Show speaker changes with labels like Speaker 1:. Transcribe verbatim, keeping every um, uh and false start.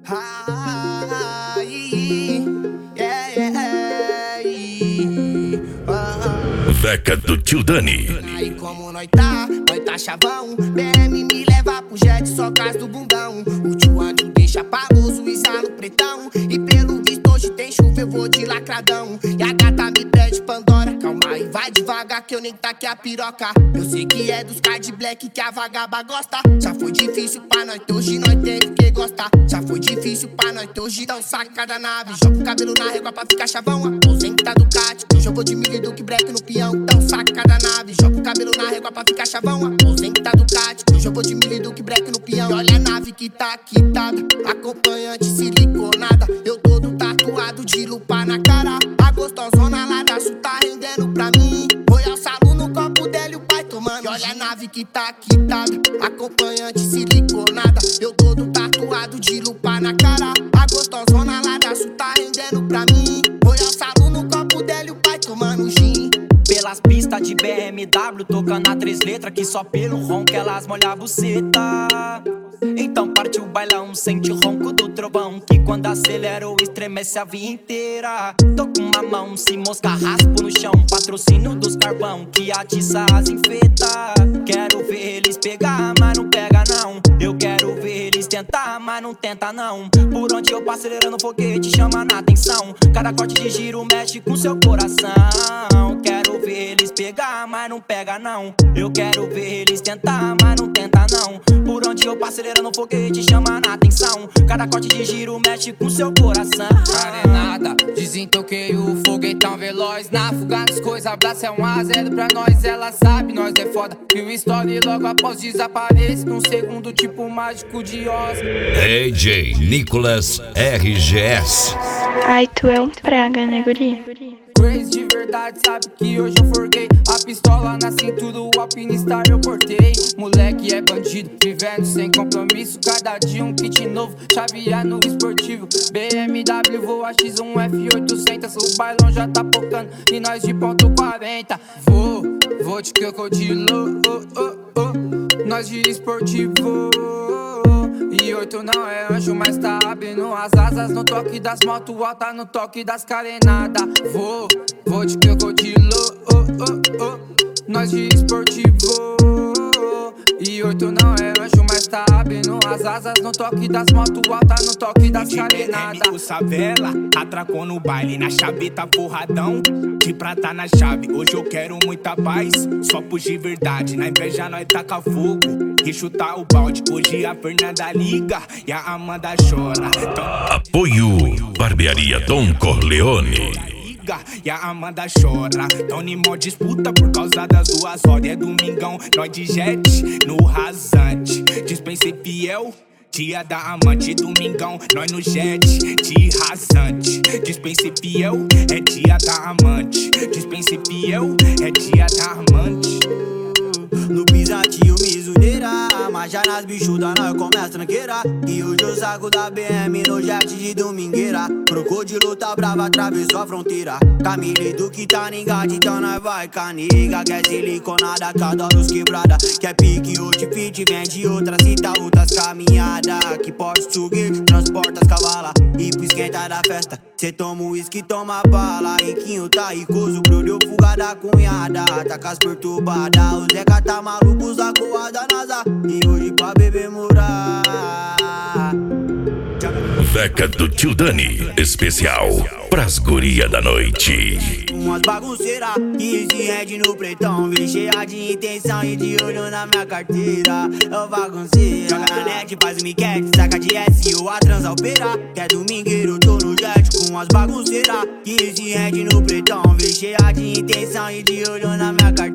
Speaker 1: Ai, yeah, yeah, ah.
Speaker 2: Veca do tio Dani.
Speaker 1: Aí como nós tá, nós tá chavão. B M me leva pro jet, só cas do bundão. O tio Andrew deixa paloso, exala o pretão. E pelo visto hoje tem chuva, eu vou de lacradão. E a gata me pede Pandora, calma aí, vai devagar que eu nem taquei a piroca. Eu sei que é dos card black que a vagaba gosta. Já foi difícil pra nós, hoje nós teve que gostar. Já foi difícil pra nós, hoje então saca da nave. Joga o cabelo na régua pra ficar chavão. Aposenta do cat, hoje eu vou de milho do que break no peão. Então saca da nave, joga o cabelo na régua pra ficar chavão. Aposenta do cat, hoje eu vou de milho do que break no peão. E olha a nave que tá quitada, acompanhante siliconada. Eu todo tatuado de lupa na cara. A gostosona lá da sul tá rendendo pra mim. Royal Salu no copo dela e o pai tomando. E olha a nave que tá quitada, acompanhante siliconada. Eu todo tatuado de lupa na cara. A gostosona lá da sul tá rendendo pra mim. Royal Salu no copo dela e o pai tomando gin.
Speaker 3: Pelas pistas de B M W, tocando a três letras, que só pelo ronco elas molham a buceta. Então parte o bailão, sente o ronco do trovão, que quando acelera o estremece a via inteira. Tô com uma mão, se mosca raspo no chão, patrocínio dos carvão, que atiça as enfeita. Quero ver eles pegar, mas não pega não. Eu quero ver eles tentar, mas não tenta não. Por onde eu passo acelerando foguete, chama na atenção. Cada corte de giro mexe com seu coração. Quero ver eles pegar, mas não pega não. Eu quero ver eles tentar, mas não tenta não. Por onde eu passo acelerando foguete, chama na atenção. Cada corte de giro mexe com seu coração.
Speaker 4: Carenada, desentoquei o foguetão veloz. Na fuga nas coisas, abraço é um a zero pra nós. Ela sabe, nós é foda. Viu história e logo após desaparece num segundo tipo mágico de Oz.
Speaker 2: D J Nicolas R G S.
Speaker 5: Ai, tu é um praga, né, guri?
Speaker 4: Crazy de verdade, sabe que hoje eu forguei. A pistola na cintura, o alpinistar eu cortei. Moleque é bandido, vivendo sem compromisso. Cada dia um kit novo, chavear no esportivo. B M W voa X um F oitocentos. O bailão já tá pocando e nós de ponto quarenta. Vou, vou de crocodilo, oh, oh, oh. Nós de esportivo. E oito não é anjo, mas tá abrindo as asas. No toque das motos alta, no toque das carenadas. Vou, vou de crocodilo, oh, oh, oh. Nós de esportivo. E oito não é anjo, mas tá abrindo as asas. No toque das motos alta, no toque das carenadas.
Speaker 6: O Savela atracou no baile, na chaveta porradão. De prata na chave, hoje eu quero muita paz. Só pus de verdade, na inveja nós taca fogo e chutar o balde. Hoje a Fernanda liga e a Amanda chora. Então...
Speaker 2: Apoio Barbearia Dom Corleone.
Speaker 6: E a Amanda chora. Tão nimó disputa por causa das duas horas. É domingão, nós de jet no rasante. Dispense fiel, dia da amante. Domingão, nós no jet de rasante. Dispense fiel, é dia da amante. Dispense fiel, é dia da amante.
Speaker 7: No pisatinho misuneira, mas já nas bichudas nós começa tranqueira. E hoje eu saco da B M no jet de domingueira. Crocodilo tá brava, atravessou a fronteira. Camille do que tá ningado, então nós vai caniga. Quer siliconada, cada luz quebrada. Quer pique, hoje fit, vem de outras cita, outras caminhadas. Que pode subir, transporta as cavalas. E pro esquenta da festa, cê toma um uísque, toma bala. Riquinho tá ricoso, brilhou fuga da cunhada. Tá com as perturbadas, o Zeca tá maluco, usa coada nasa. E hoje pra beber morar.
Speaker 2: Veca do tio Dani, especial pras guria da noite.
Speaker 7: Umas bagunceiras que se rende no pretão. Vem cheia de intenção e de olho na minha carteira. É bagunceira. Joga na net, faz o miquete, saca de S ou a transalpeira. Que é domingueiro, eu tô no jet com umas bagunceiras que se rende no pretão. Vem cheia de intenção e de olho na minha carteira.